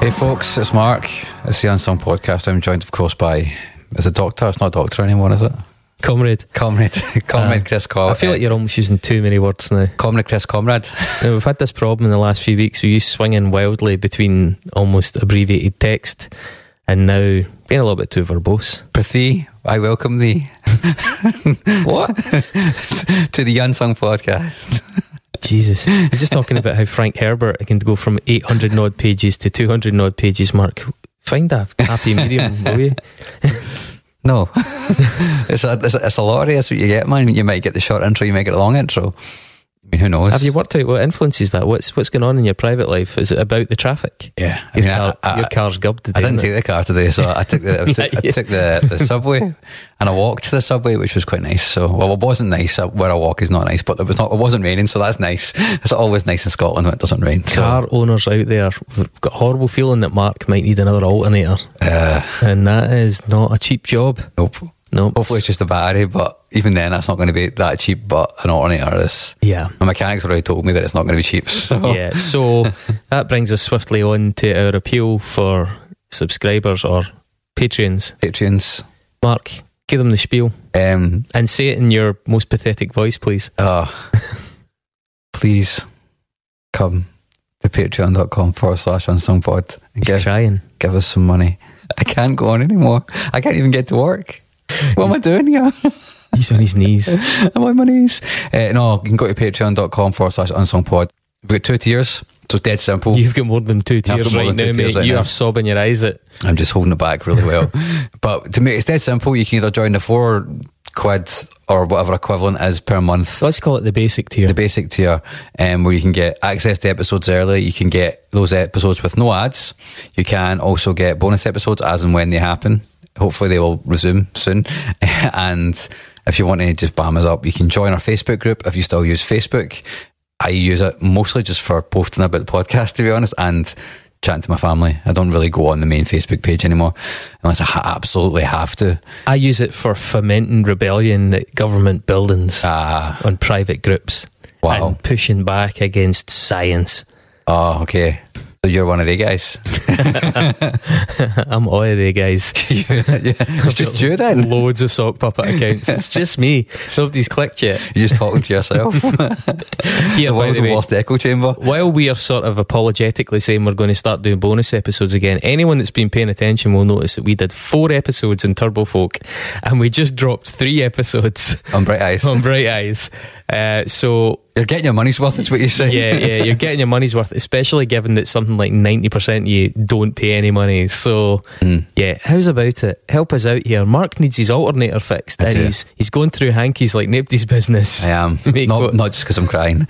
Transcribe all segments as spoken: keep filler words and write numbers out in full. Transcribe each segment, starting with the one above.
Hey folks, it's Mark. It's the Unsung Podcast. I'm joined of course by, is it Doctor? It's not Doctor anymore, is it? Comrade. Comrade. Comrade uh, Chris Comrade. I feel like you're almost using too many words now. Comrade Chris Comrade. Now, we've had this problem in the last few weeks. We used swinging wildly between almost abbreviated text and now being a little bit too verbose. Prathi, I welcome thee. What? To the Unsung Podcast. Jesus. I was just talking about how Frank Herbert can go from eight hundred and odd pages to two hundred and odd pages. Mark, find a happy medium, will you? No. it's, a, it's, a, it's a lottery. That's what you get, man. You might get the short intro, you might get the long intro. I mean, who knows? Have you worked out what influences that? What's what's going on in your private life? Is it about the traffic? Yeah. I Your, mean, car, I, I, your car's gubbed today. I didn't take the car today, so I took the I took, I took the, the subway and I walked to the subway, which was quite nice. So, well, it wasn't nice. Where I walk is not nice, but it was not. It wasn't raining, so that's nice. It's always nice in Scotland when it doesn't rain. Car so. owners out there have got a horrible feeling that Mark might need another alternator, uh, and that is not a cheap job. Nope. Nope. Hopefully it's just a battery, but even then that's not going to be that cheap. But an alternator is. Yeah. My mechanics already told me that it's not going to be cheap. So. Yeah. So that brings us swiftly on to our appeal for subscribers or Patreons. Patreons. Mark, give them the spiel um, and say it in your most pathetic voice, please. Uh, please come to patreon.com forward slash unsung pod and He's give, crying. give us some money. I can't go on anymore. I can't even get to work. What am I doing here? He's on his knees. I'm on my knees. Uh, no, you can go to patreon.com forward slash unsung pod. We've got two tiers, so it's dead simple. You've got more than two tiers right now, mate. Right you now. are sobbing your eyes out. I'm just holding it back really well. But to me, it's dead simple. You can either join the four quid or whatever equivalent is per month. Let's call it the basic tier. The basic tier, um, where you can get access to episodes early. You can get those episodes with no ads. You can also get bonus episodes as and when they happen. Hopefully they will resume soon. And if you want to just bam us up, you can join our Facebook group if you still use Facebook. I use it mostly just for posting about the podcast, to be honest, and chatting to my family. I don't really go on the main Facebook page anymore unless I ha- absolutely have to. I use it for fomenting rebellion at government buildings uh, on private groups. Wow. And pushing back against science. Oh, okay. So you're one of the guys. I'm all of the guys. yeah, yeah. It's just you then. Loads of sock puppet accounts. It's just me. Nobody's clicked yet. You're just talking to yourself. Yeah, the world's the worst echo chamber. While we are sort of apologetically saying we're going to start doing bonus episodes again, anyone that's been paying attention will notice that we did four episodes in Turbo Folk and we just dropped three episodes on Bright Eyes. on Bright Eyes. Uh, so you're getting your money's worth, is what you say. Yeah, yeah, you're getting your money's worth, especially given that something like ninety percent of you don't pay any money. So mm. yeah, how's about it? Help us out here. Mark needs his alternator fixed, I and do. he's he's going through hankies like nobody's business. I am not, go- not just because I'm crying.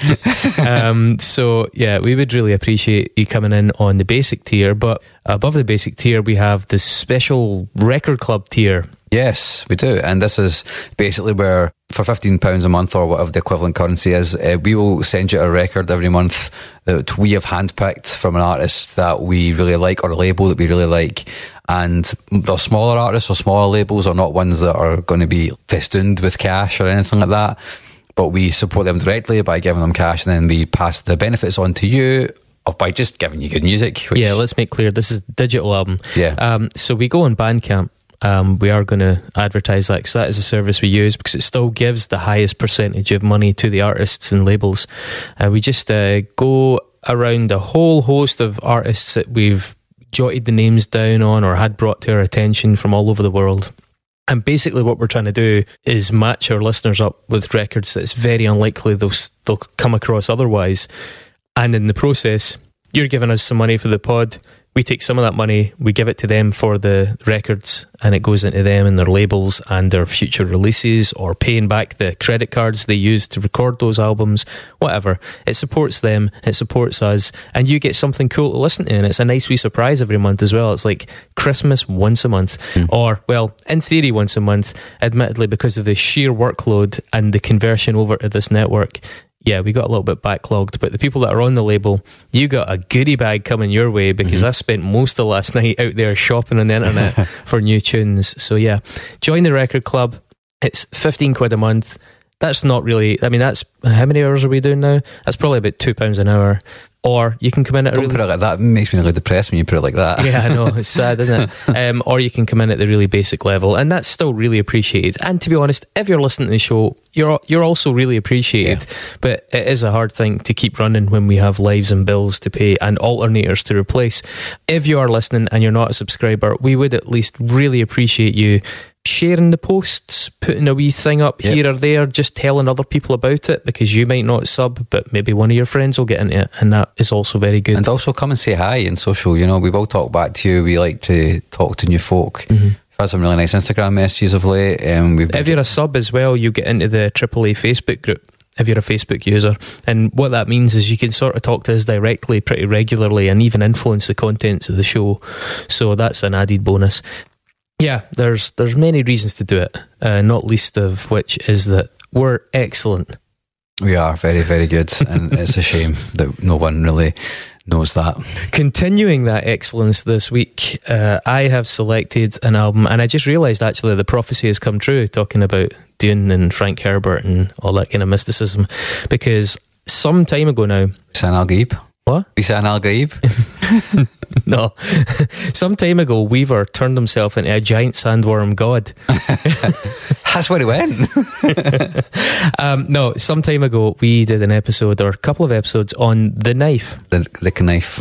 um, so yeah, we would really appreciate you coming in on the basic tier, but above the basic tier we have the special record club tier. Yes, we do. And this is basically where for fifteen pounds a month or whatever the equivalent currency is, uh, we will send you a record every month that we have handpicked from an artist that we really like or a label that we really like. And they're smaller artists or smaller labels, or not ones that are going to be festooned with cash or anything like that. But we support them directly by giving them cash, and then we pass the benefits on to you or by just giving you good music. Which, yeah, let's make clear, this is a digital album. Yeah. Um, so we go on Bandcamp. Um, we are going to advertise that because that is a service we use because it still gives the highest percentage of money to the artists and labels. Uh, we just uh, go around a whole host of artists that we've jotted the names down on or had brought to our attention from all over the world. And basically what we're trying to do is match our listeners up with records that it's very unlikely they'll, they'll come across otherwise. And in the process, you're giving us some money for the pod. We take some of that money, we give it to them for the records, and it goes into them and their labels and their future releases, or paying back the credit cards they use to record those albums, whatever. It supports them, it supports us, and you get something cool to listen to, and it's a nice wee surprise every month as well. It's like Christmas once a month, mm. or, well, in theory once a month, admittedly because of the sheer workload and the conversion over to this network. Yeah, we got a little bit backlogged, but the people that are on the label, you got a goodie bag coming your way because mm-hmm. I spent most of last night out there shopping on the internet for new tunes. So yeah, join the record club. It's fifteen quid a month. That's not really, I mean, that's, how many hours are we doing now? That's probably about two pounds an hour. Or you can come in at a Don't really... put it like that. It makes me really depressed when you put it like that. Yeah, I know, it's sad, isn't it? Um, or you can come in at the really basic level, and that's still really appreciated. And to be honest, if you're listening to the show, you're you're also really appreciated. Yeah. But it is a hard thing to keep running when we have lives and bills to pay and alternators to replace. If you are listening and you're not a subscriber, we would at least really appreciate you sharing the posts, putting a wee thing up yep. here or there, just telling other people about it, because you might not sub, but maybe one of your friends will get into it, and that is also very good. And also come and say hi in social. You know, we've all talked back to you. We like to talk to new folk. Mm-hmm. We've had some really nice Instagram messages of late. Um, we've if you're a sub as well, you get into the triple A Facebook group if you're a Facebook user, and what that means is you can sort of talk to us directly pretty regularly and even influence the contents of the show, so that's an added bonus. Yeah, there's there's many reasons to do it, uh, not least of which is that we're excellent. We are very, very good, and it's a shame that no one really knows that. Continuing that excellence this week, uh, I have selected an album, and I just realised actually the prophecy has come true, talking about Dune and Frank Herbert and all that kind of mysticism, because some time ago now... San Al Gaib? What? San Al Gaib? No. Some time ago, Weaver turned himself into a giant sandworm god. That's where he went. um, no, some time ago, we did an episode, or a couple of episodes, on The Knife. The, the Knife.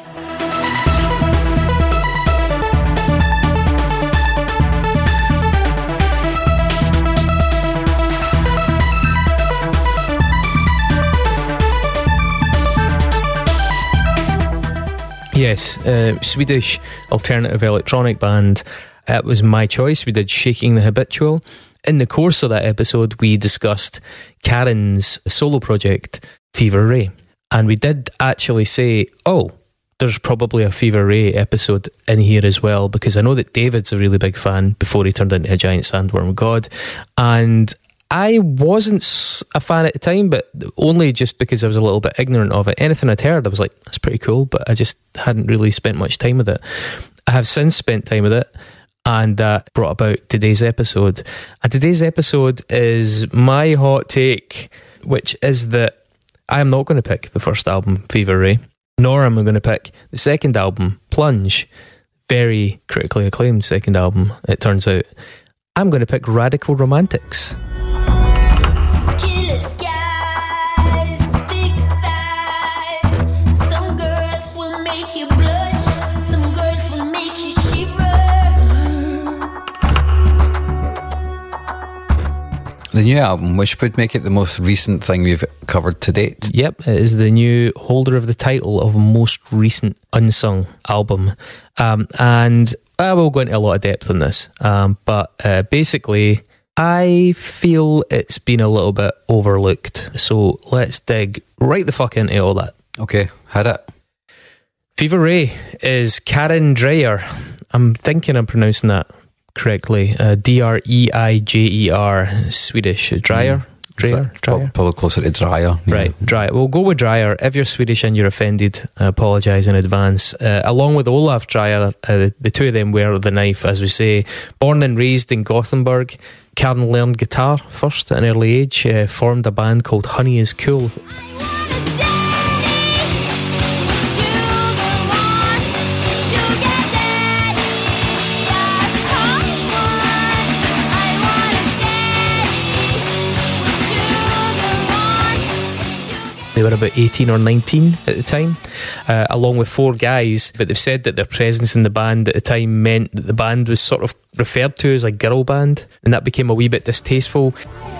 Yes, uh, Swedish alternative electronic band. It was my choice. We did Shaking the Habitual. In the course of that episode, we discussed Karen's solo project, Fever Ray. And we did actually say, oh, there's probably a Fever Ray episode in here as well, because I know that David's a really big fan before he turned into a giant sandworm god. And I wasn't a fan at the time, but only just because I was a little bit ignorant of it. Anything I'd heard, I was like, that's pretty cool, but I just hadn't really spent much time with it. I have since spent time with it, and that brought about today's episode. And today's episode is my hot take, which is that I am not going to pick the first album, Fever Ray, nor am I going to pick the second album, Plunge. Very critically acclaimed second album, it turns out. I'm going to pick Radical Romantics. The new album, which would make it the most recent thing we've covered to date. Yep, it is the new holder of the title of most recent unsung album. Um, and I will go into a lot of depth on this. Um, but uh, basically, I feel it's been a little bit overlooked. So let's dig right the fuck into all that. Okay, hit it. Fever Ray is Karen Dreyer. I'm thinking I'm pronouncing that correctly. uh, D R E I J E R, Swedish. Dreyer? Mm. Dreyer? Dreyer? Probably closer to Dreyer. Yeah. Right, Dreyer. We'll go with Dreyer. If you're Swedish and you're offended, I apologise in advance. Uh, along with Olaf Dreyer, uh, the two of them were The Knife, as we say. Born and raised in Gothenburg, Karen learned guitar first at an early age, uh, formed a band called Honey is Cool. They were about eighteen or nineteen at the time, uh, along with four guys, but they've said that their presence in the band at the time meant that the band was sort of referred to as a girl band, and that became a wee bit distasteful.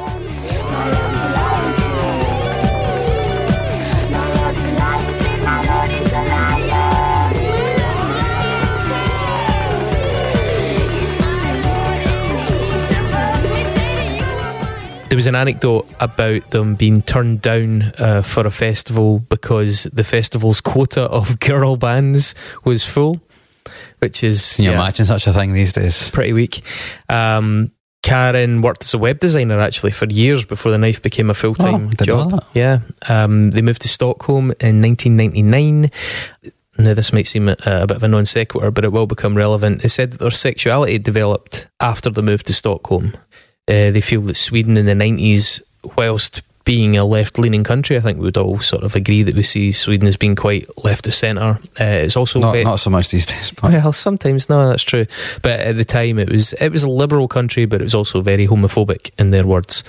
There was an anecdote about them being turned down uh, for a festival because the festival's quota of girl bands was full, which is... Can you yeah, imagine such a thing these days? Pretty weak. Um, Karen worked as a web designer actually for years before The Knife became a full-time oh, job. Yeah, um, they moved to Stockholm in nineteen ninety-nine. Now, this might seem a, a bit of a non sequitur, but it will become relevant. They said that their sexuality developed after the move to Stockholm. Uh, they feel that Sweden in the nineties, whilst being a left-leaning country, I think we would all sort of agree that we see Sweden as being quite left of centre. Uh, it's also not, ve- not so much these days. But. Well, sometimes no, that's true. But at the time, it was it was a liberal country, but it was also very homophobic in their words.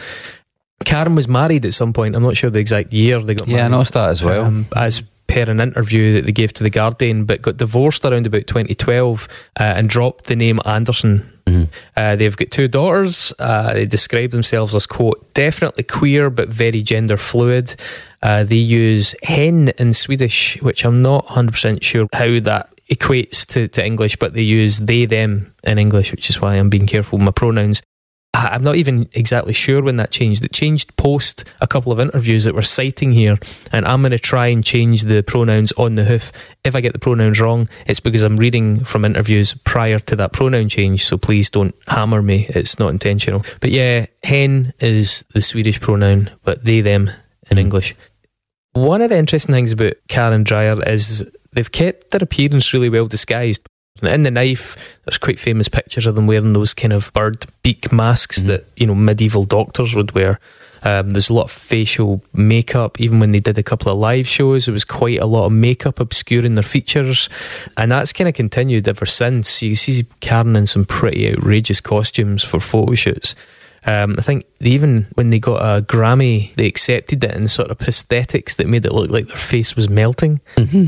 Karen was married at some point. I'm not sure the exact year they got yeah, married. Yeah, I noticed that as well. Um, as per an interview that they gave to The Guardian, but got divorced around about twenty twelve uh, and dropped the name Anderson. Mm-hmm. Uh, they've got two daughters. Uh, they describe themselves as, quote, definitely queer but very gender fluid. Uh, they use hen in Swedish, which I'm not one hundred percent sure how that equates to, to English, but they use they, them in English, which is why I'm being careful with my pronouns. I'm not even exactly sure when that changed. It changed post a couple of interviews that we're citing here, and I'm going to try and change the pronouns on the hoof. If I get the pronouns wrong, it's because I'm reading from interviews prior to that pronoun change, so please don't hammer me. It's not intentional. But yeah, hen is the Swedish pronoun, but they, them in mm. English. One of the interesting things about Karen Dreyer is they've kept their appearance really well disguised. In The Knife, there's quite famous pictures of them wearing those kind of bird beak masks mm-hmm. that, you know, medieval doctors would wear. Um, there's a lot of facial makeup. Even when they did a couple of live shows, there was quite a lot of makeup obscuring their features, and that's kind of continued ever since. You see Karen in some pretty outrageous costumes for photo shoots. Um, I think even when they got a Grammy, they accepted it in sort of prosthetics that made it look like their face was melting.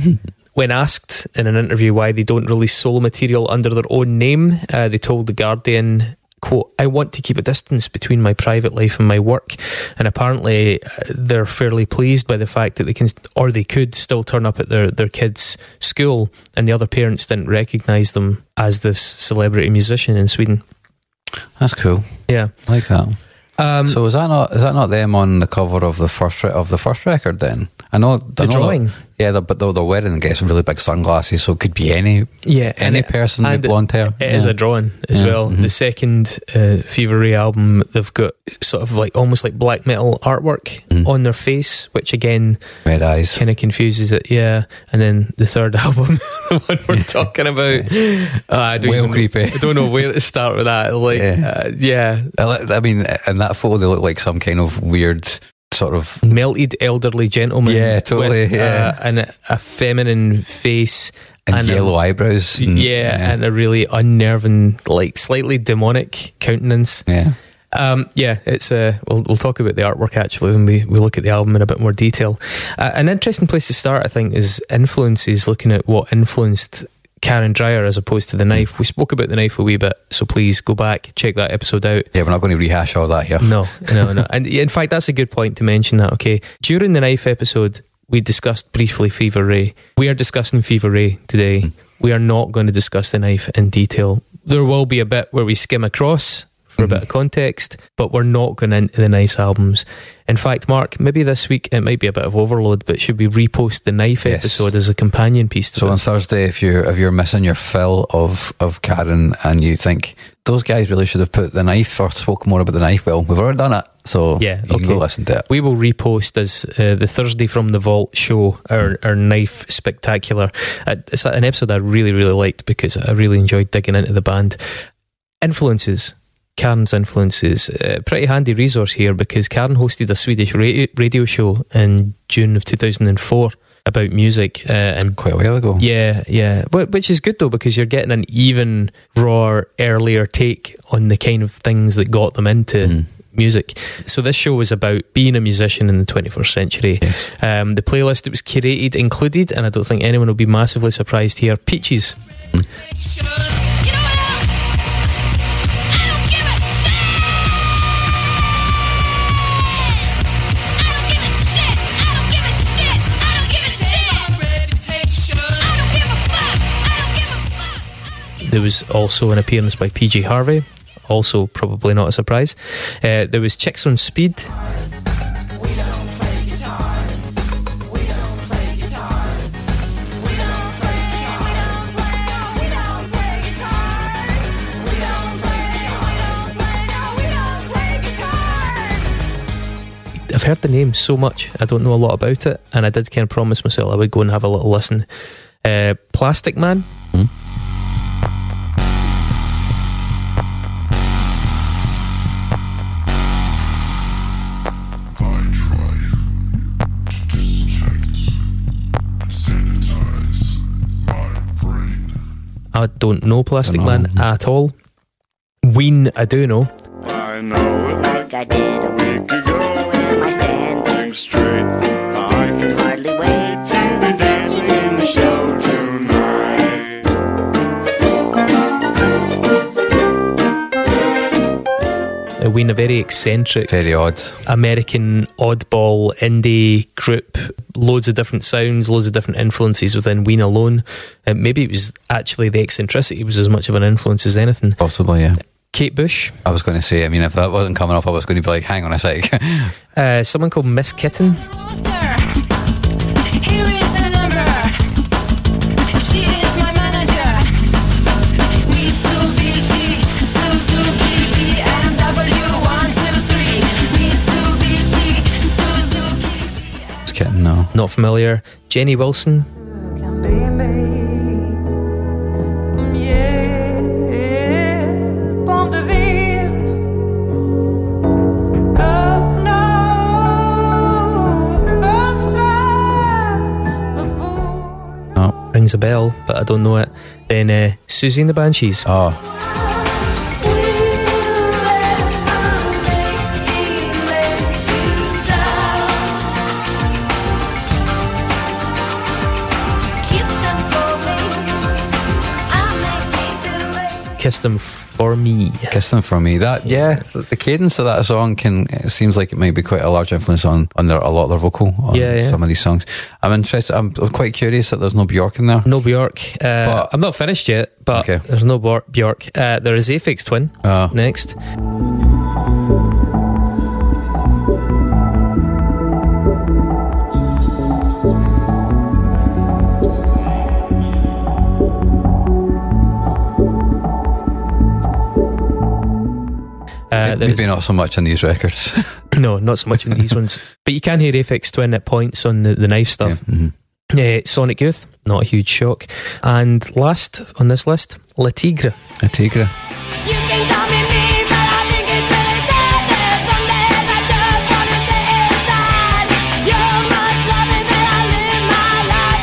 When asked in an interview why they don't release solo material under their own name, uh, they told The Guardian, quote, I want to keep a distance between my private life and my work. And apparently uh, they're fairly pleased by the fact that they can, or they could still turn up at their, their kids' school, and the other parents didn't recognise them as this celebrity musician in Sweden. That's cool. Yeah. I like that. Um, so is that not is that not them on the cover of the first re- of the first record then? I know the I know drawing. That, yeah, they're, but they're, they're wearing, I guess, really big sunglasses, so it could be any yeah any it, person with blonde hair. It yeah. is a drawing as yeah. well. Mm-hmm. The second uh, Fever Ray album, they've got sort of like almost like black metal artwork mm. on their face, which again, red eyes, kind of confuses it. Yeah, and then the third album, the one we're talking about, uh, I don't well even, creepy. I don't know where to start with that. Like, yeah, uh, yeah. I mean, in that photo, they look like some kind of weird sort of melted elderly gentleman. Yeah, totally. With, yeah, uh, and a, a feminine face and, and yellow a, eyebrows. And, yeah, yeah, and a really unnerving, like slightly demonic countenance. Yeah. Um, yeah, it's uh, we'll we'll talk about the artwork actually when we, we look at the album in a bit more detail. Uh, an interesting place to start, I think, is influences. Looking at what influenced Karen Dreyer as opposed to The Knife. We spoke about The Knife a wee bit, so please go back, check that episode out. Yeah, we're not going to rehash all that here. No, no, no. And in fact, that's a good point to mention that, okay? During The Knife episode, we discussed briefly Fever Ray. We are discussing Fever Ray today. Mm. We are not going to discuss The Knife in detail. There will be a bit where we skim across for mm-hmm. a bit of context, but we're not going into the Knife's albums. In fact, Mark, maybe this week it might be a bit of overload, but should we repost the Knife yes. episode as a companion piece to so this? On Thursday, if you're if you're missing your fill of of Karen and you think those guys really should have put The Knife or spoke more about The Knife, well, we've already done it, so yeah, you okay. can go listen to it. We will repost as uh, the Thursday from the Vault show, our, our Knife Spectacular. Uh, it's an episode I really really liked because I really enjoyed digging into the band. Influences. Karen's influences. Uh, pretty handy resource here because Karen hosted a Swedish radio, radio show in June of two thousand four about music. Uh, and quite a while ago. Yeah, yeah. But, which is good though because you're getting an even raw, earlier take on the kind of things that got them into mm. music. So this show was about being a musician in the twenty-first century. Yes. Um, the playlist that was curated included, and I don't think anyone will be massively surprised here, Peaches. Mm. There was also an appearance by P J Harvey, also probably not a surprise. Uh, there was Chicks on Speed. I've heard the name so much, I don't know a lot about it, and I did kind of promise myself I would go and have a little listen. Uh, Plastic Man. Mm. I try. I don't know Plastic Don't know. Man at all. Ween, I do know. I know it like I did a week ago. Am I standing? Straight, I can Hardly wait to be dancing in the show tonight. Uh, Ween, a very eccentric Very odd. American oddball indie group, loads of different sounds, loads of different influences within Ween alone. Uh, maybe it was actually the eccentricity was as much of an influence as anything. Possibly, yeah. Kate Bush, I was going to say, I mean, if that wasn't coming off, I was going to be like, hang on a sec. uh, someone called Miss Kitten. Here is the number. She is my manager. Mitsubishi, Suzuki, B M W, one, two, three. Mitsubishi, Suzuki. Just kidding, no. Not familiar. Jenny Wilson. Can be me. Yeah, Pont de Ville. Up now, first time. Not for. No. Rings a bell, but I don't know it. Then uh, Susie and the Banshees. Oh, Kiss Them For Me. Kiss Them For Me. That, yeah, the cadence of that song can, it seems like it might be quite a large influence on, on their, a lot of their vocal on Yeah, yeah. some of these songs. I'm interested, I'm, I'm quite curious that there's no Bjork in there. No Bjork. Uh, But- I'm not finished yet, but Okay. there's no Bor- Bjork. Uh, there is Aphex Twin Oh. next. Uh, there's- Maybe not so much on these records. no, not so much in these ones. But you can hear Aphex Twin at points on the, the knife Yeah, stuff. mhm. Uh, Sonic Youth, not a huge shock. And last on this list, Le Tigre. A Tigre. You can call me mean, but I think it's really sad that some days I just wanna stay inside. You're much loving that I live my life.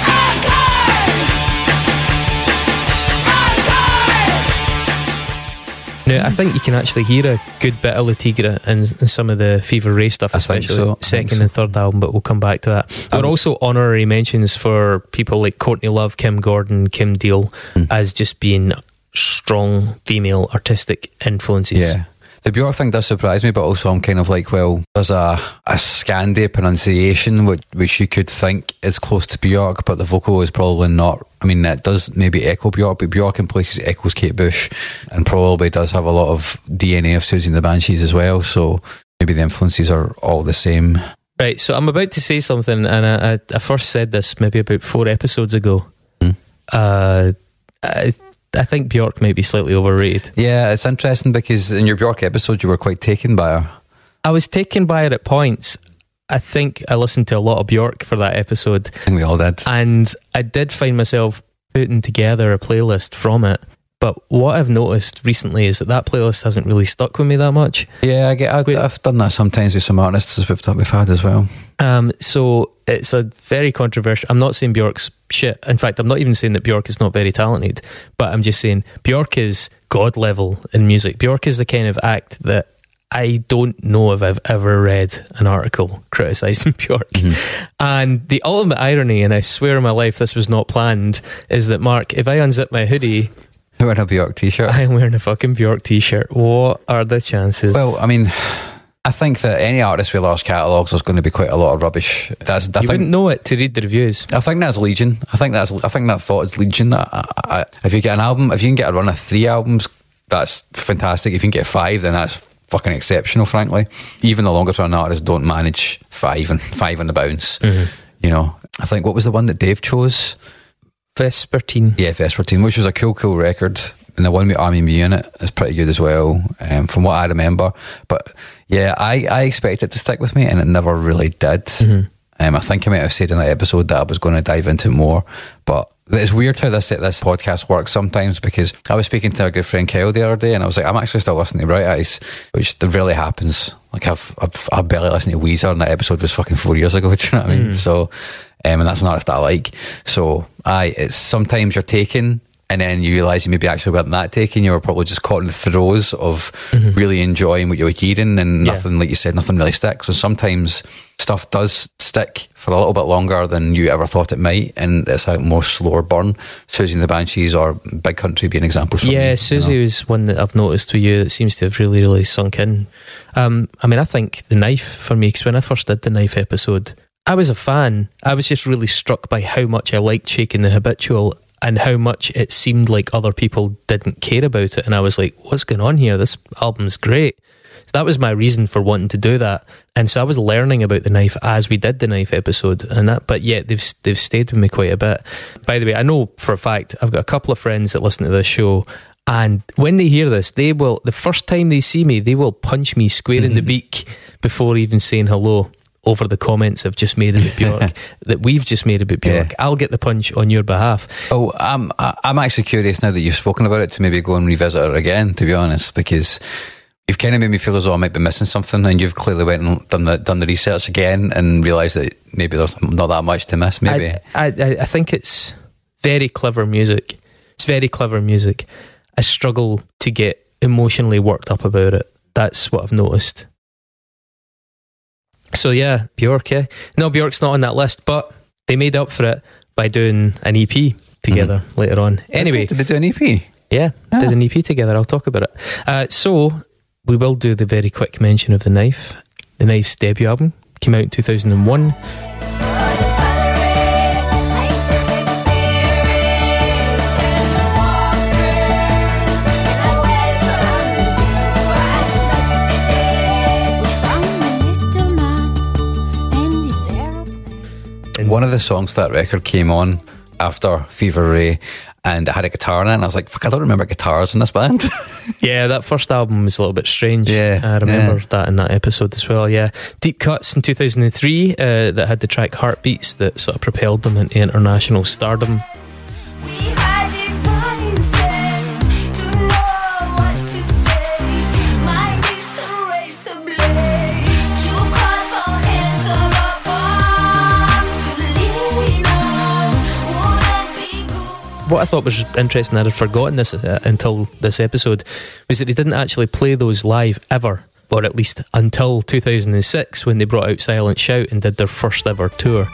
I'm good. I'm good. Now, I think you can actually hear a good bit of Le Tigre in, in some of the Fever Ray stuff, I think especially so, I think second so. and third album, but we'll come back to that. There are Um, also honorary mentions for people like Courtney Love, Kim Gordon, Kim Deal, Mm. as just being strong female artistic influences. Yeah. The Bjork thing does surprise me, but also I'm kind of like, well, there's a, a Scandi pronunciation which, which you could think is close to Bjork, but the vocal is probably not. I mean, it does maybe echo Bjork, but Bjork in places echoes Kate Bush and probably does have a lot of D N A of Susie and the Banshees as well, so maybe the influences are all the same. Right, so I'm about to say something, and I, I, I first said this maybe about four episodes ago. Hmm. Uh, I, I think Bjork might be slightly overrated. Yeah, it's interesting because in your Bjork episode you were quite taken by her. I was taken by it at points. I think I listened to a lot of Bjork for that episode, I think we all did. and I did find myself putting together a playlist from it. But what I've noticed recently is that that playlist hasn't really stuck with me that much. Yeah, I get, I, Wait. I've done that sometimes with some artists as we've, that we've had as well. Um, so it's a very controversial. I'm not saying Bjork's shit. In fact, I'm not even saying that Bjork is not very talented. But I'm just saying Bjork is god level in music. Bjork is the kind of act that I don't know if I've ever read an article criticising Bjork. Mm-hmm. And the ultimate irony, and I swear on my life this was not planned, is that, Mark, if I unzip my hoodie, Wearing a Bjork t-shirt. I'm wearing a fucking Bjork t-shirt. What are the chances? Well, I mean, I think that any artist with large catalogues there's going to be quite a lot of rubbish. That's I you think, wouldn't know it to read the reviews. I think that's legion. I think that's I think that thought is legion. I, I, I, if you get an album, if you can get a run of three albums, that's fantastic. If you can get five, then that's fucking exceptional. Frankly, even the longest run artists don't manage five and five on the bounce. Mm-hmm. You know, I think what was the one that Dave chose? Vespertine. Yeah, Vespertine, which was a cool, cool record. And the one with Army Me in it is pretty good as well, um, from what I remember. But yeah, I, I expected it to stick with me, and it never really did. Mm-hmm. Um, I think I might have said in that episode that I was going to dive into it more. But it's weird how this this podcast works sometimes, because I was speaking to our good friend Kyle the other day, and I was like, I'm actually still listening to Bright Eyes, which rarely happens. Like I've, I've I barely listened to Weezer, and that episode was fucking four years ago. Do you know what I mean? Mm. So, um, and that's an artist that I like. So, I it's sometimes you're taken and then you realise you maybe actually weren't that taken. You were probably just caught in the throes of mm-hmm. really enjoying what you were hearing, and Yeah. nothing, like you said, nothing really sticks. So sometimes stuff does stick for a little bit longer than you ever thought it might, and it's a more slower burn. Susie and the Banshees or Big Country being examples for Yeah, me, Susie you know. was one that I've noticed with you that seems to have really, really sunk in. Um, I mean, I think The Knife for me, because when I first did the Knife episode, I was a fan. I was just really struck by how much I liked Shaking the Habitual and how much it seemed like other people didn't care about it. And I was like, what's going on here? This album's great. So that was my reason for wanting to do that. And so I was learning about The Knife as we did the Knife episode, and that. But yet they've they've stayed with me quite a bit. By the way, I know for a fact I've got a couple of friends that listen to this show, and when they hear this, they will, the first time they see me, they will punch me square in the beak before even saying hello over the comments I've just made about Bjork, that we've just made about Bjork. Yeah. I'll get the punch on your behalf. Oh, I'm I- I'm actually curious now that you've spoken about it to maybe go and revisit it again, to be honest, because you've kind of made me feel as though I might be missing something, and you've clearly went and done the done the research again and realised that maybe there's not that much to miss. Maybe I, I, I think it's very clever music. It's very clever music. I struggle to get emotionally worked up about it. That's what I've noticed. So yeah, Bjork, yeah. No, Bjork's not on that list, but they made up for it by doing an E P together mm-hmm. later on. Anyway. Did they do an E P? Yeah, Ah. did an E P together. I'll talk about it. Uh, so, we will do the very quick mention of The Knife. The Knife's debut album came out in two thousand one. One of the songs to that record came on after Fever Ray, and it had a guitar in it, and I was like, fuck, I don't remember guitars in this band. Yeah, that first album was a little bit strange. Yeah, I remember yeah. that in that episode as well, yeah. Deep Cuts in two thousand three uh, that had the track Heartbeats that sort of propelled them into international stardom. What I thought was interesting, I'd had forgotten this uh, until this episode, was that they didn't actually play those live ever, or at least until two thousand six when they brought out Silent Shout and did their first ever tour.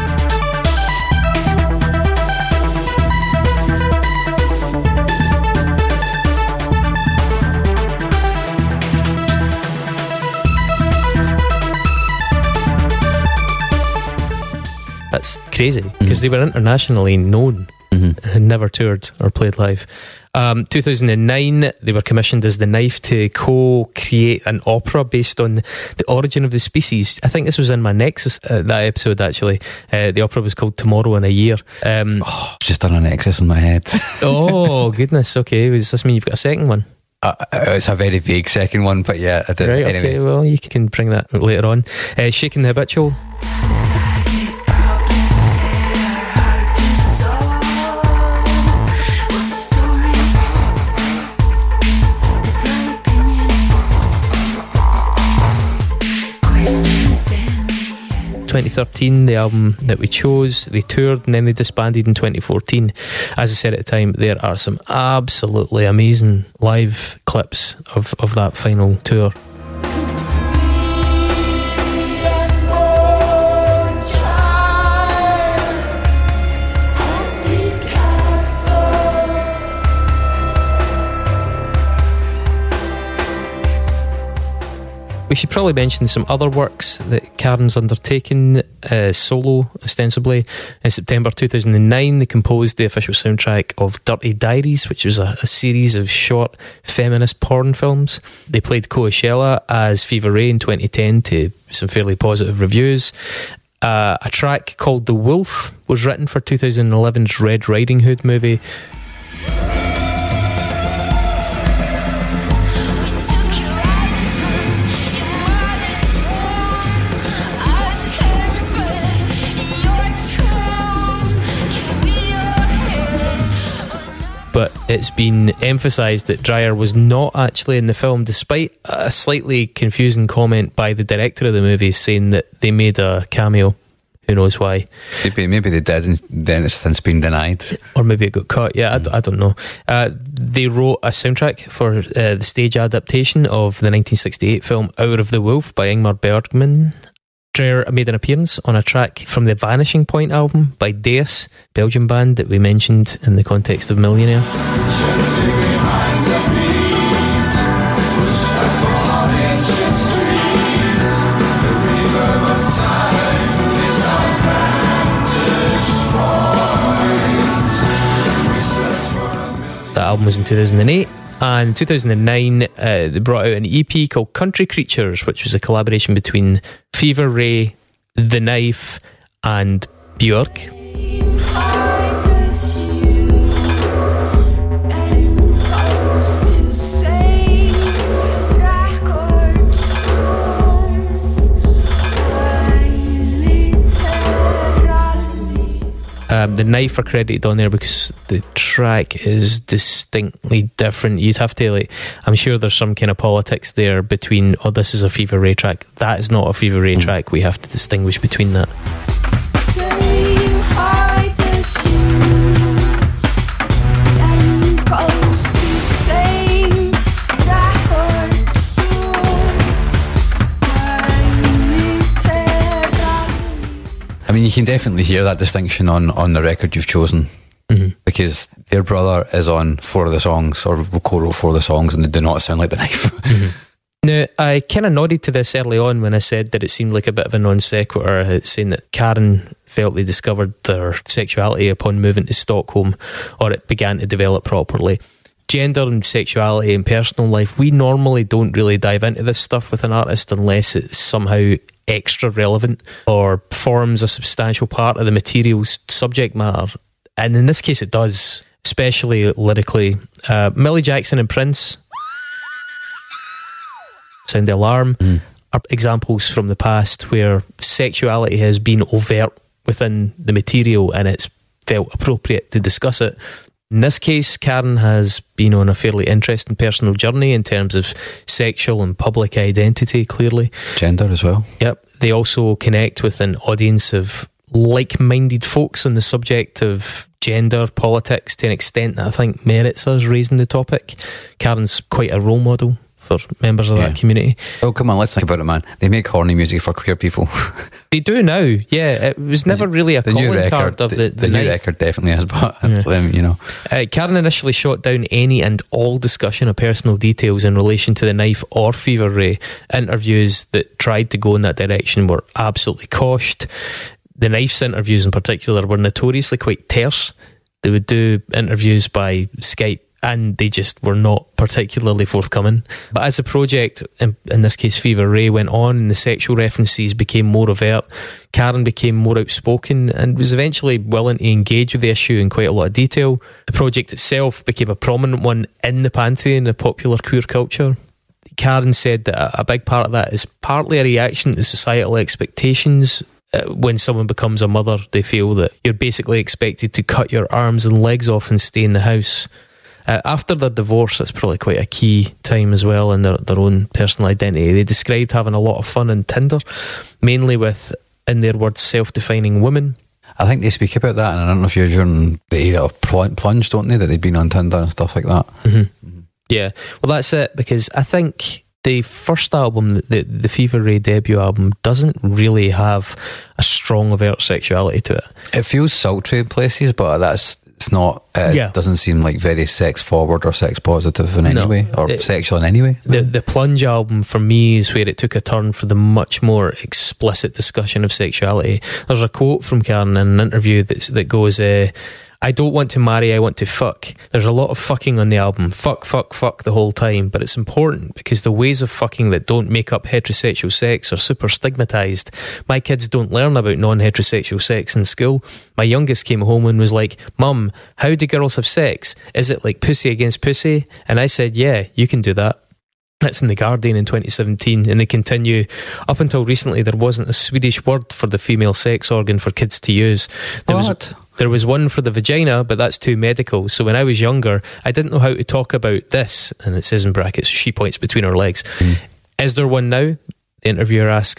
That's crazy, because mm. they were internationally known mm-hmm. and had never toured or played live. Um, two thousand nine, they were commissioned as The Knife to co-create an opera based on the origin of the species. I think this was in my Nexus, uh, that episode actually. Uh, the opera was called Tomorrow in a Year. Um, oh, I've just done a Nexus in my head. Oh, goodness, okay. Does this mean you've got a second one? Uh, it's a very vague second one, but yeah, I do. Right, anyway. okay, well, you can bring that later on. Uh, Shaking the Habitual. twenty thirteen, the album that we chose. They toured and then they disbanded in twenty fourteen. As I said at the time, there are some absolutely amazing live clips of, of that final tour. We should probably mention some other works that Karen's undertaken uh, solo, ostensibly. In September two thousand nine, they composed the official soundtrack of Dirty Diaries, which was a, a series of short feminist porn films. They played Coachella as Fever Ray in twenty ten to some fairly positive reviews. Uh, a track called The Wolf was written for two thousand eleven's Red Riding Hood movie. But it's been emphasised that Dreyer was not actually in the film, despite a slightly confusing comment by the director of the movie saying that they made a cameo Who knows why? Maybe, maybe they did, and then it's since been denied. Or maybe it got cut. Yeah, I, d- I don't know. Uh, they wrote a soundtrack for uh, the stage adaptation of the nineteen sixty-eight film Hour of the Wolf by Ingmar Bergman. Dreyer made an appearance on a track from the Vanishing Point album by Deus, Belgian band that we mentioned in the context of Millionaire. That album was in two thousand eight, and in two thousand nine uh, they brought out an E P called Country Creatures, which was a collaboration between Fever Ray, The Knife and Björk. Um, the Knife are credited on there because the track is distinctly different. You'd have to, like, I'm sure there's some kind of politics there between, oh, this is a Fever Ray track, that is not a Fever Ray mm. track. We have to distinguish between that. Same height as you, and goes to same record stores. I mean, you can definitely hear that distinction on, on the record you've chosen, mm-hmm. because their brother is on four of the songs, or co-wrote four of the songs, and they do not sound like The Knife. Mm-hmm. Now, I kind of nodded to this early on when I said that it seemed like a bit of a non sequitur, saying that Karen felt they discovered their sexuality upon moving to Stockholm, or it began to develop properly. Gender and sexuality and personal life, we normally don't really dive into this stuff with an artist unless it's somehow extra relevant or forms a substantial part of the material's subject matter. And in this case it does, especially lyrically. Uh, Millie Jackson and Prince, Sound the Alarm, mm. are examples from the past where sexuality has been overt within the material and it's felt appropriate to discuss it. In this case, Karen has been on a fairly interesting personal journey in terms of sexual and public identity, clearly. Gender as well. Yep. They also connect with an audience of like-minded folks on the subject of gender politics to an extent that I think merits us raising the topic. Karen's quite a role model for members of yeah. that community. Oh, come on, let's think about it, man. They make horny music for queer people. They do now, yeah. It was never really a the calling new record, card of the, the, the, the night. new record definitely is, but yeah. um, you know. Uh, Karen initially shot down any and all discussion of personal details in relation to The Knife or Fever Ray. Interviews that tried to go in that direction were absolutely coshed. The Knife's interviews in particular were notoriously quite terse. They would do interviews by Skype and they just were not particularly forthcoming. But as the project, in, in this case Fever Ray, went on and the sexual references became more overt, Karen became more outspoken and was eventually willing to engage with the issue in quite a lot of detail. The project itself became a prominent one in the pantheon of popular queer culture. Karen said that a big part of that is partly a reaction to societal expectations. Uh, when someone becomes a mother, they feel that you're basically expected to cut your arms and legs off and stay in the house. Uh, after their divorce, that's probably quite a key time as well in their, their own personal identity. They described having a lot of fun on Tinder, mainly with, in their words, self-defining women. I think they speak about that, and I don't know if you're during the era of plunge, don't they, that they've been on Tinder and stuff like that. Mm-hmm. Mm-hmm. Yeah, well that's it, because I think the first album, the, the Fever Ray debut album, doesn't really have a strong overt sexuality to it. It feels sultry in places, but that's it's not, it yeah. doesn't seem like very sex forward or sex positive in any no. way, or it, sexual in any way. The, the Plunge album for me is where it took a turn for the much more explicit discussion of sexuality. There's a quote from Karen in an interview that's, that goes, uh, I don't want to marry, I want to fuck. There's a lot of fucking on the album. Fuck, fuck, fuck the whole time. But it's important because the ways of fucking that don't make up heterosexual sex are super stigmatised. My kids don't learn about non-heterosexual sex in school. My youngest came home and was like, Mum, how do girls have sex? Is it like pussy against pussy? And I said, yeah, you can do that. That's in The Guardian in twenty seventeen, and they continue, up until recently there wasn't a Swedish word for the female sex organ for kids to use. There what? was There was one for the vagina, but that's too medical. So when I was younger, I didn't know how to talk about this, and it says in brackets, she points between her legs. Mm. Is there one now? The interviewer asks.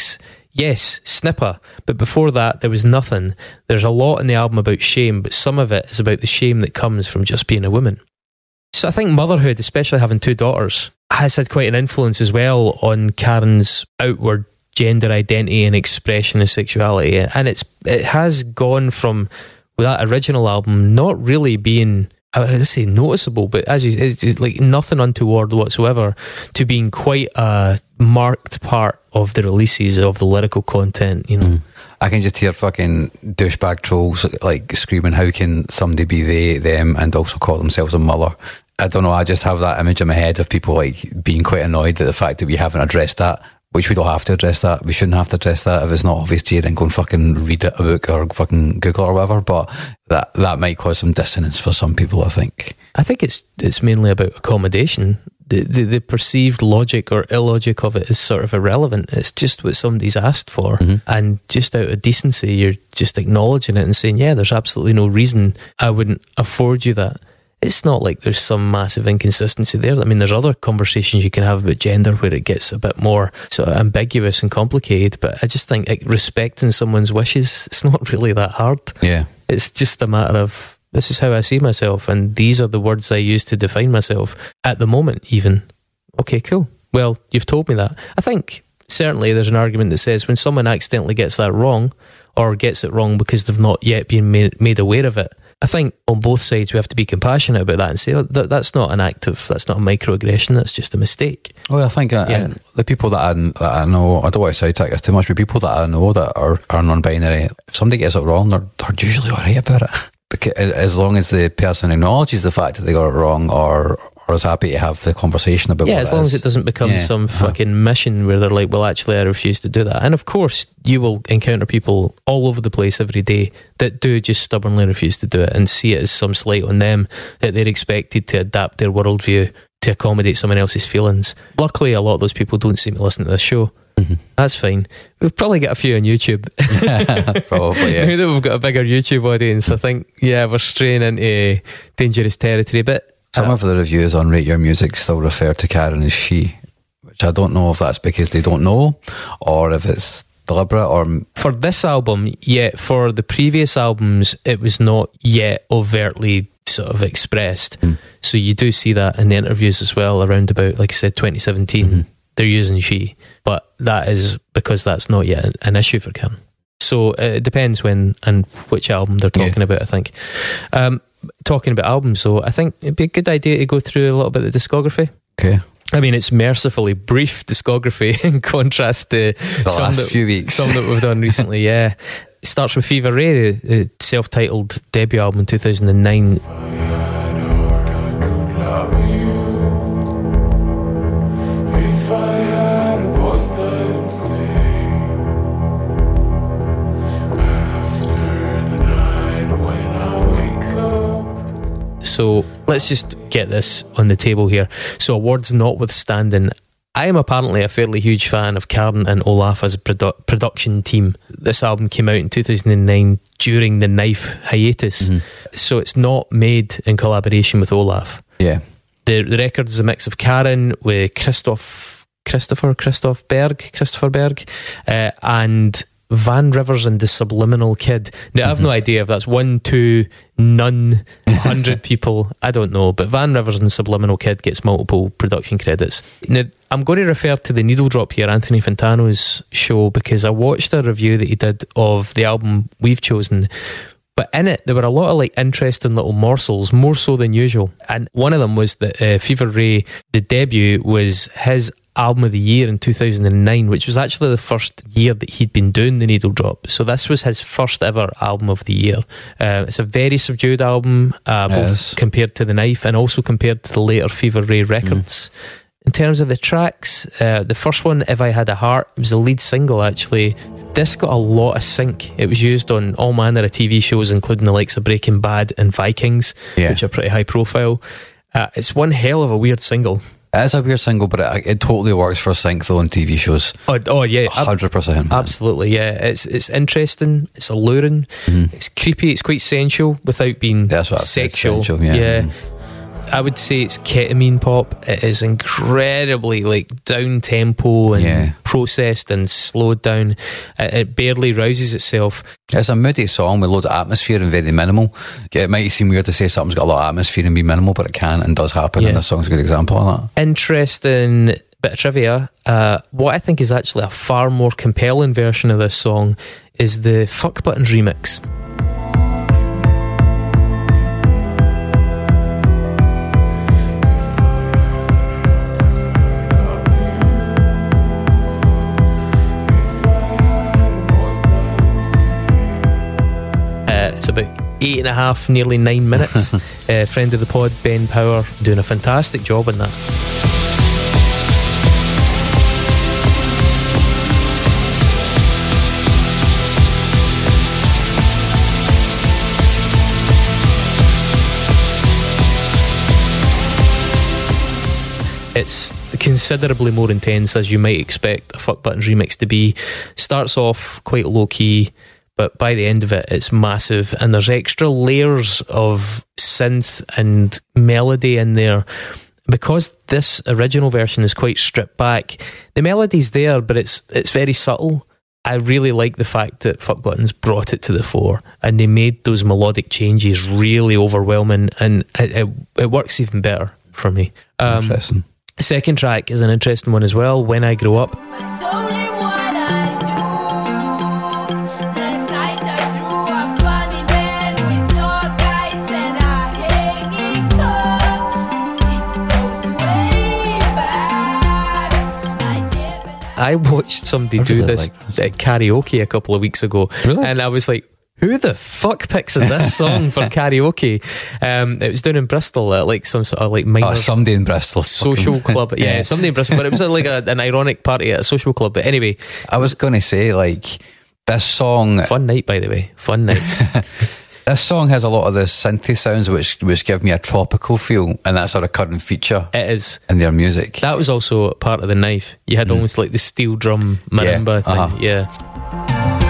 Yes, Snipper, but before that there was nothing. There's a lot in the album about shame, but some of it is about the shame that comes from just being a woman. So I think motherhood, especially having two daughters, has had quite an influence as well on Karen's outward gender identity and expression of sexuality. And it's it has gone from, with that original album, not really being, I would say noticeable, but as you, it's it's like nothing untoward whatsoever, to being quite a marked part of the releases of the lyrical content, you know. Mm. I can just hear fucking douchebag trolls like screaming, how can somebody be they, them, and also call themselves a mother? I don't know, I just have that image in my head of people like being quite annoyed at the fact that we haven't addressed that, which we don't have to address that. We shouldn't have to address that. If it's not obvious to you, then go and fucking read a book or fucking Google or whatever. But that that might cause some dissonance for some people, I think. I think it's it's mainly about accommodation. The, the the perceived logic or illogic of it is sort of irrelevant. It's just what somebody's asked for, Mm-hmm. and just out of decency, you're just acknowledging it and saying, yeah, there's absolutely no reason I wouldn't afford you that. It's not like there's some massive inconsistency there. I mean, there's other conversations you can have about gender where it gets a bit more sort of ambiguous and complicated, but I just think like, respecting someone's wishes, it's not really that hard. Yeah. It's just a matter of, this is how I see myself, and these are the words I use to define myself at the moment, even. Okay, cool. Well, you've told me that. I think certainly there's an argument that says when someone accidentally gets that wrong, or gets it wrong because they've not yet been made, made aware of it, I think on both sides we have to be compassionate about that and say, oh, that, that's not an act of, that's not a microaggression, that's just a mistake. Well, I think uh, Yeah. and the people that I, that I know, I don't want to sidetrack this too much, but people that I know that are, are non-binary, if somebody gets it wrong, they're, they're usually alright about it. Because as long as the person acknowledges the fact that they got it wrong, or or is happy to have the conversation about Yeah, what as it long is. as it doesn't become Yeah. some Uh-huh. fucking mission where they're like, well, actually, I refuse to do that. And of course, you will encounter people all over the place every day that do just stubbornly refuse to do it and see it as some slight on them, that they're expected to adapt their worldview to accommodate someone else's feelings. Luckily, a lot of those people don't seem to listen to this show. Mm-hmm. That's fine. We've probably got a few on YouTube. Probably, yeah. Now that we've got a bigger YouTube audience, I think, yeah, we're straying into dangerous territory. But Some uh, of the reviews on Rate Your Music still refer to Karen as she, which I don't know if that's because they don't know or if it's deliberate or... for this album, yeah, for the previous albums, it was not yet overtly sort of expressed. Mm. So you do see that in the interviews as well, around about, like I said, twenty seventeen. Mm-hmm. They're using she, but that is because that's not yet an issue for Karen. So uh, it depends when and which album they're talking Yeah. about, I think. Um, talking about albums, so I think it'd be a good idea to go through a little bit of the discography. Okay. I mean, it's mercifully brief discography in contrast to The some last that, few weeks. some that we've done recently. Yeah, it starts with Fever Ray, the self-titled debut album in two thousand nine. If I had a voice that would sing after the night when I wake up. So let's just get this on the table here. So awards notwithstanding, I am apparently a fairly huge fan of Karen and Olaf as a produ- production team. This album came out in two thousand nine during the Knife hiatus, Mm-hmm. so it's not made in collaboration with Olaf. Yeah. The, the record is a mix of Karen with Christoph, Christopher, Christoph Berg, Christopher Berg, uh, and Van Rivers and the Subliminal Kid. Now, I have no idea if that's one, two, none, hundred people. I don't know. But Van Rivers and the Subliminal Kid gets multiple production credits. Now, I'm going to refer to the Needle Drop here, Anthony Fantano's show, because I watched a review that he did of the album we've chosen. But in it, there were a lot of like interesting little morsels, more so than usual. And one of them was that uh, Fever Ray, the debut, was his album of the year in two thousand nine, which was actually the first year that he'd been doing the Needle Drop. So this was his first ever album of the year. Uh, it's a very subdued album, uh, both Yes. compared to The Knife and also compared to the later Fever Ray records. In terms of the tracks, uh, the first one, If I Had a Heart, was the lead single actually. This got a lot of sync. It was used on all manner of T V shows, including the likes of Breaking Bad and Vikings, Yeah. which are pretty high profile. Uh, it's one hell of a weird single. It is a weird single, but it, it totally works for sync though on T V shows. Oh, oh yeah, ab- one hundred percent. absolutely, yeah. It's it's interesting. It's alluring. It's creepy. It's quite sensual without being That's what I said, sexual. sensual, yeah. Mm. I would say it's ketamine pop. It is incredibly like down tempo and Yeah. processed and slowed down. It, it barely rouses itself. It's a moody song with loads of atmosphere and very minimal. It might seem weird to say something's got a lot of atmosphere and be minimal, but it can and does happen, Yeah. and this song's a good example of that. Interesting bit of trivia. Uh, what I think is actually a far more compelling version of this song is the Fuck Buttons remix. Uh, it's about eight and a half, nearly nine minutes. uh, friend of the pod, Ben Power, doing a fantastic job on that. It's considerably more intense, as you might expect a Fuck Buttons remix to be. Starts off quite low key, but by the end of it, it's massive, and there's extra layers of synth and melody in there. Because this original version is quite stripped back, the melody's there, but it's it's very subtle. I really like the fact that Fuck Buttons brought it to the fore, and they made those melodic changes really overwhelming, and it, it, it works even better for me. Um, Interesting. Second track is an interesting one as well, When I Grow Up. It's only what I do. Last night I drew a funny man with dark eyes and a hanging tongue. It goes way back. I never I watched somebody I do really this like this. at karaoke a couple of weeks ago. Really? And I was like, who the fuck picks this song for karaoke? Um, it was down in Bristol at like some sort of like minor Oh, somebody in Bristol. social Fucking- club. Yeah, somebody in Bristol, but it was like a, an ironic party at a social club. But anyway, I was going to say, like, this song fun night, by the way. Fun night. this song has a lot of the synthy sounds which which give me a tropical feel, and that's a recurring feature It is. in their music. That was also part of the knife. You had almost like the steel drum marimba Yeah, thing. uh-huh. Yeah.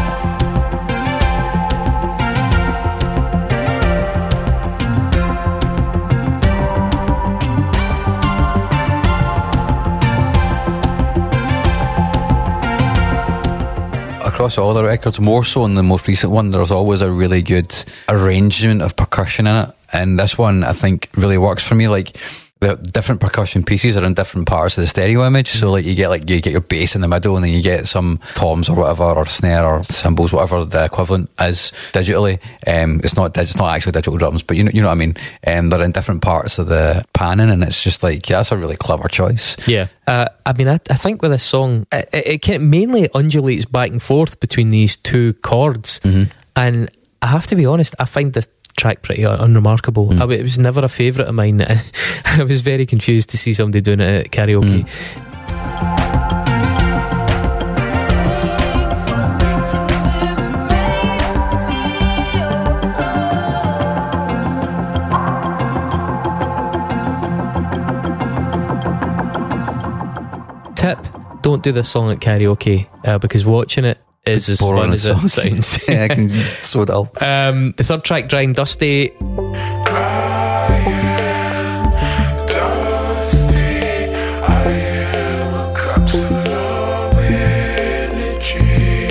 Across all the records, more so in the most recent one, there's always a really good arrangement of percussion in it, and this one I think really works for me. Like, the different percussion pieces are in different parts of the stereo image, so like you get like you get your bass in the middle, and then you get some toms or whatever, or snare or cymbals, whatever the equivalent is digitally. Um, it's not dig- it's not actually digital drums, but you know you know what I mean. Um, they're in different parts of the panning, and it's just like that's a really clever choice. Yeah, uh, I mean, I, I think with this song, it, it, it kind of mainly undulates back and forth between these two chords, and I have to be honest, I find the track pretty un- unremarkable. I w- it was never a favourite of mine. I was very confused to see somebody doing it at karaoke. waiting for me to embrace me. Tip: don't do this song at karaoke uh, because watching it is as Boring fun as song. it sounds. Yeah, I can so dull. Um, the third track, Dry and Dusty. Dusty, I am a capsule of energy.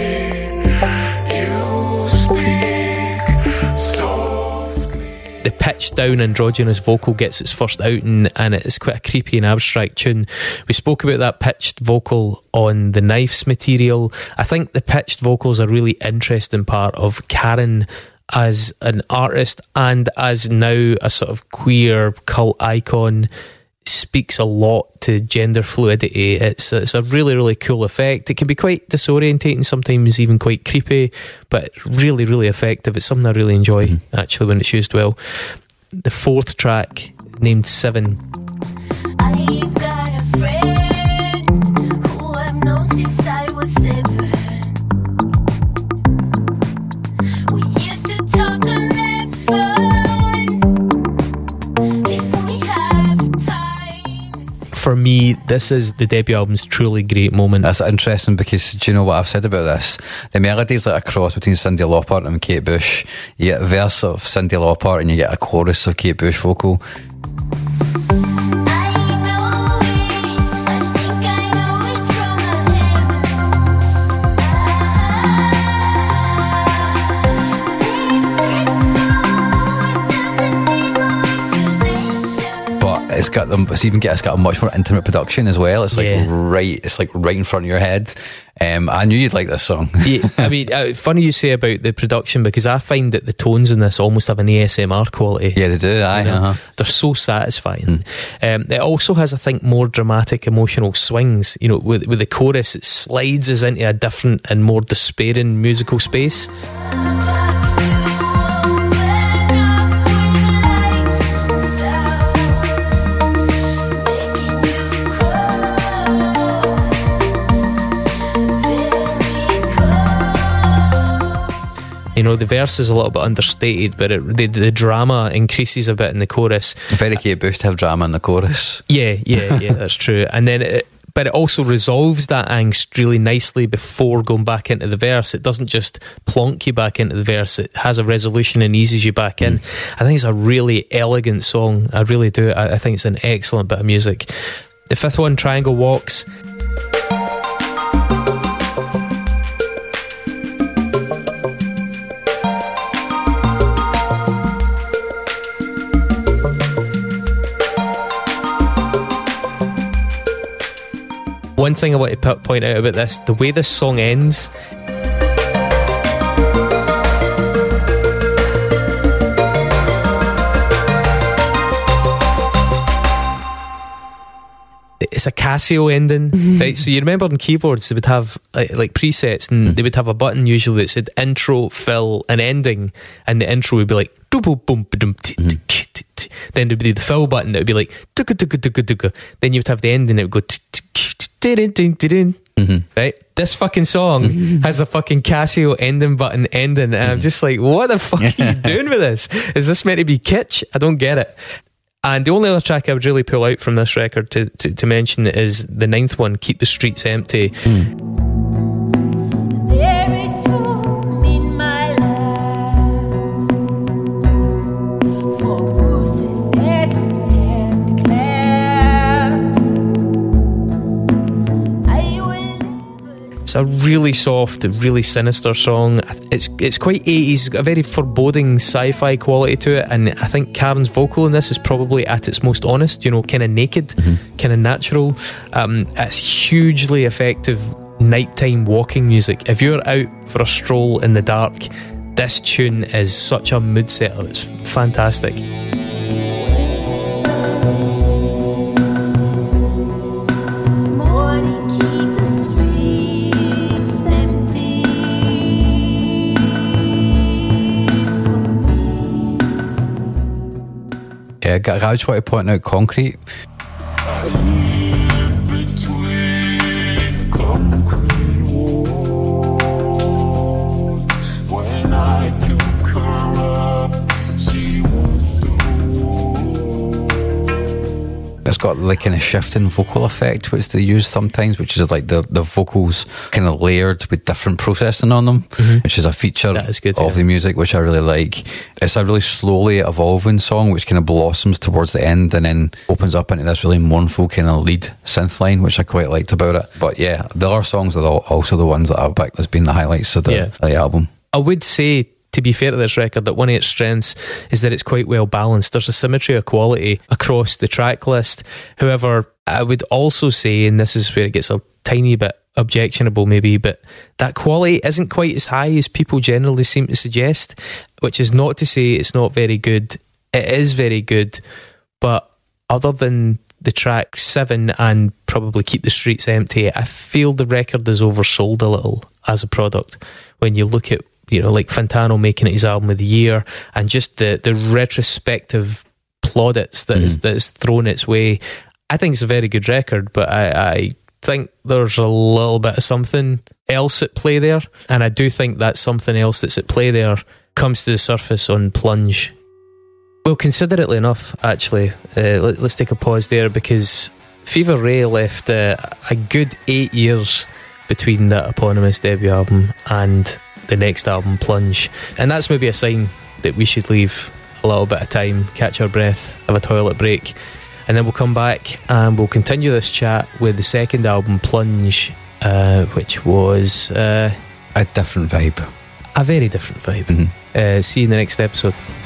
You speak softly. The pitched down androgynous vocal gets its first outing, and it is quite a creepy and abstract tune. We spoke about that pitched vocal on the Knife's material. I think the pitched vocal is a really interesting part of Karen as an artist, and as now a sort of queer cult icon. Speaks a lot to gender fluidity. It's it's a really, really cool effect. It can be quite disorientating, sometimes even quite creepy, but it's really, really effective. It's something I really enjoy, actually, when it's used well. The fourth track, named Seven. I've got a friend who I've known since I was seven. We used to talk on the phone if we have time. For me, this is the debut album's truly great moment. That's interesting because do you know what I've said about this? The melody's like a cross between Cyndi Lauper and Kate Bush. You get a verse of Cyndi Lauper and you get a chorus of Kate Bush vocal. it's got the it's even get it's got a much more intimate production as well. It's like Yeah. right, it's like right in front of your head. Um, I knew you'd like this song. Yeah, I mean, uh, funny you say about the production, because I find that the tones in this almost have an A S M R quality. Yeah, they do. Aye, You know? uh-huh. They're so satisfying. Um, it also has, I think, more dramatic emotional swings. You know, with with the chorus, it slides us into a different and more despairing musical space. You know, the verse is a little bit understated, but it, the, the drama increases a bit in the chorus. Very Kate Bush to have drama in the chorus. Yeah, yeah, yeah, that's true. And then it, but it also resolves that angst really nicely before going back into the verse. It doesn't just plonk you back into the verse. It has a resolution and eases you back in. I think it's a really elegant song. I really do. I, I think it's an excellent bit of music. The fifth one, Triangle Walks. One thing I want to p- point out about this, the way this song ends, it's a Casio ending, right? So you remember on keyboards they would have like, like presets, and they would have a button usually that said intro, fill, and ending, and the intro would be like boom boom boom. Then there'd be the fill button that would be like tuka tuka tuka tuka. Then you would have the ending that would go Mm-hmm. right. This fucking song has a fucking Casio ending button ending, and I'm just like, what the fuck are you doing with this? Is this meant to be kitsch? I don't get it. And the only other track I would really pull out from this record to, to, to mention is the ninth one, Keep the Streets Empty. There is room in my life for bruises, S's, and clamps. I will never. It's a really soft, really sinister song. It's it's quite eighties, got a very foreboding sci-fi quality to it, and I think Karen's vocal in this is probably at its most honest, you know, kind of naked, kind of natural. Um, it's hugely effective nighttime walking music. If you're out for a stroll in the dark, this tune is such a mood setter. It's fantastic. Morning, keep the streets empty for me. Yeah, I just want to point out Concrete. Between concrete walls, when I took her up, she was so. It's got like kind of shifting vocal effect which they use sometimes, which is like the, the vocals kind of layered with different processing on them, which is a feature That is good, of yeah. the music which I really like. It's a really slowly evolving song which kind of blossoms towards the end and then opens up into this really mournful kind of lead synth line, which I quite liked about it. But yeah, the other songs are also the ones that I've picked as being the highlights of the, Yeah. of the album. I would say, to be fair to this record, that one of its strengths is that it's quite well balanced. There's a symmetry of quality across the track list. However, I would also say, and this is where it gets a tiny bit objectionable maybe, but that quality isn't quite as high as people generally seem to suggest, which is not to say it's not very good. It is very good, but other than the track seven and probably Keep the Streets Empty, I feel the record is oversold a little as a product. When you look at, you know, like Fantano making it his album of the year, and just the the retrospective plaudits that is that is thrown its way, I think it's a very good record, but I, I think there's a little bit of something else at play there, and I do think that something else that's at play there comes to the surface on Plunge. Well, considerately enough, actually, uh, let, let's take a pause there, because Fever Ray left uh, a good eight years between that eponymous debut album and the next album, Plunge, and that's maybe a sign that we should leave a little bit of time, catch our breath, have a toilet break, and then we'll come back and we'll continue this chat with the second album, Plunge, uh, which was uh, A different vibe. a very different vibe. Mhm. Uh, see you in the next episode.